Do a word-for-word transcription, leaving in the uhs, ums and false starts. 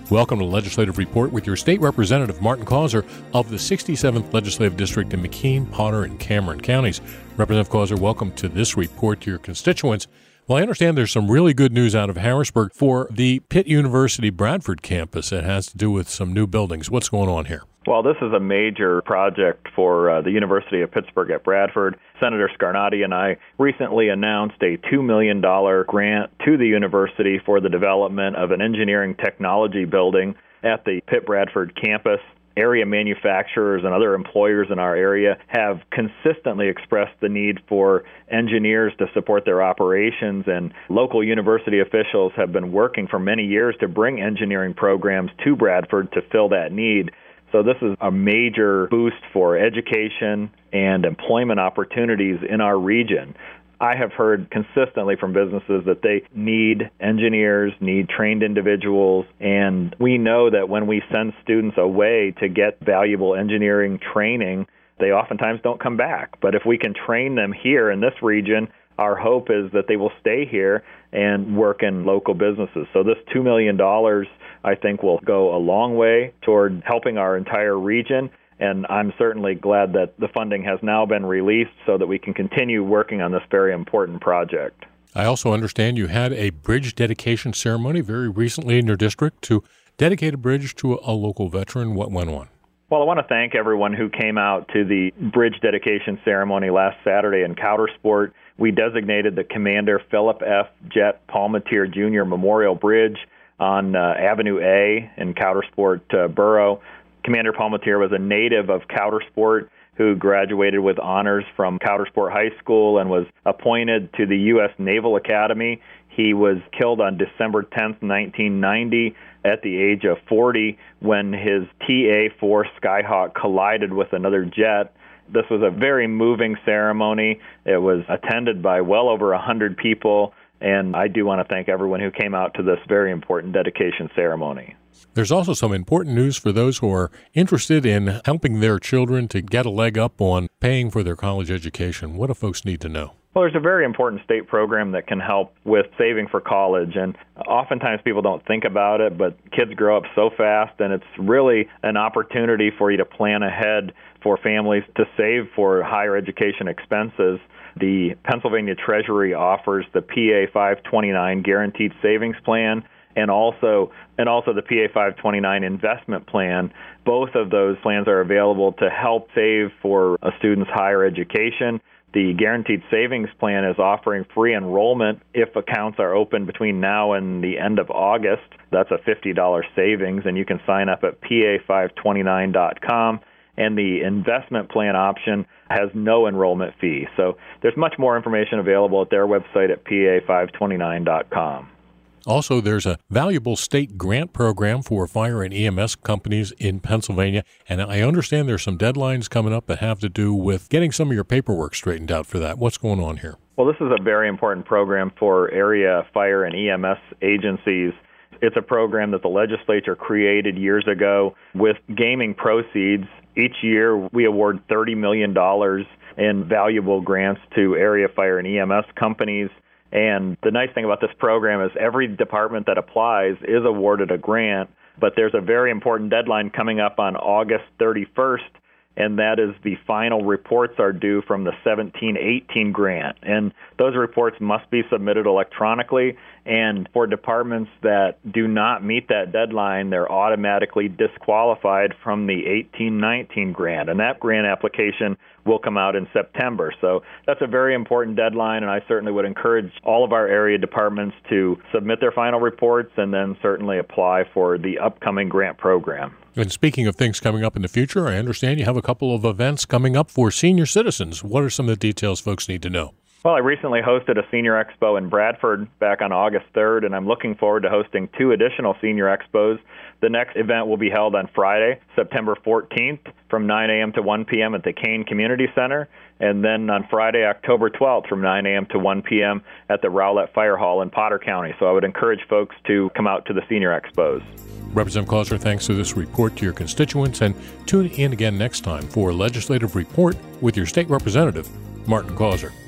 Welcome to Legislative Report with your State Representative Martin Causer of the sixty-seventh Legislative District in McKean, Potter, and Cameron counties. Representative Causer, welcome to this report to your constituents. Well, I understand there's some really good news out of Harrisburg for the Pitt University Bradford campus that has to do with some new buildings. What's going on here? Well, this is a major project for uh, the University of Pittsburgh at Bradford. Senator Scarnati and I recently announced a two million dollars grant to the university for the development of an engineering technology building at the Pitt Bradford campus. Area manufacturers and other employers in our area have consistently expressed the need for engineers to support their operations, and local university officials have been working for many years to bring engineering programs to Bradford to fill that need. So this is a major boost for education and employment opportunities in our region. I have heard consistently from businesses that they need engineers, need trained individuals, and we know that when we send students away to get valuable engineering training, they oftentimes don't come back. But if we can train them here in this region, our hope is that they will stay here and work in local businesses. So this two million dollars, I think, will go a long way toward helping our entire region. And I'm certainly glad that the funding has now been released so that we can continue working on this very important project. I also understand you had a bridge dedication ceremony very recently in your district to dedicate a bridge to a local veteran. What went on? Well, I want to thank everyone who came out to the bridge dedication ceremony last Saturday in Coudersport. We designated the Commander Philip F. Jet Palmatier Junior Memorial Bridge on uh, Avenue A in Coudersport uh, Borough. Commander Palmatier was a native of Coudersport who graduated with honors from Coudersport High School and was appointed to the U S Naval Academy. He was killed on December tenth, nineteen ninety, at the age of forty when his T A four Skyhawk collided with another jet. This was a very moving ceremony. It was attended by well over one hundred people, and I do want to thank everyone who came out to this very important dedication ceremony. There's also some important news for those who are interested in helping their children to get a leg up on paying for their college education. What do folks need to know? Well, there's a very important state program that can help with saving for college, and oftentimes people don't think about it, but kids grow up so fast, and it's really an opportunity for you to plan ahead for families to save for higher education expenses. The Pennsylvania Treasury offers the P A five twenty-nine Guaranteed Savings Plan, and also and also the P A five twenty-nine Investment Plan. Both of those plans are available to help save for a student's higher education. The Guaranteed Savings Plan is offering free enrollment if accounts are open between now and the end of August. That's a fifty dollars savings, and you can sign up at P A five twenty-nine dot com. And the investment plan option has no enrollment fee. So there's much more information available at their website at P A five twenty-nine dot com. Also, there's a valuable state grant program for fire and E M S companies in Pennsylvania, and I understand there's some deadlines coming up that have to do with getting some of your paperwork straightened out for that. What's going on here? Well, this is a very important program for area fire and E M S agencies. It's a program that the legislature created years ago with gaming proceeds. Each year, we award thirty million dollars in valuable grants to area fire and E M S companies. And the nice thing about this program is every department that applies is awarded a grant, but there's a very important deadline coming up on August thirty-first, and that is the final reports are due from the seventeen eighteen grant. And those reports must be submitted electronically, and for departments that do not meet that deadline, they're automatically disqualified from the eighteen nineteen grant. And that grant application will come out in September. So that's a very important deadline, and I certainly would encourage all of our area departments to submit their final reports and then certainly apply for the upcoming grant program. And speaking of things coming up in the future, I understand you have a couple of events coming up for senior citizens. What are some of the details folks need to know? Well, I recently hosted a senior expo in Bradford back on August third, and I'm looking forward to hosting two additional senior expos. The next event will be held on Friday, September fourteenth, from nine a.m. to one p.m. at the Kane Community Center, and then on Friday, October twelfth, from nine a.m. to one p.m. at the Rowlett Fire Hall in Potter County. So I would encourage folks to come out to the senior expos. Representative Causer, thanks for this report to your constituents, and tune in again next time for a Legislative Report with your state representative, Martin Causer.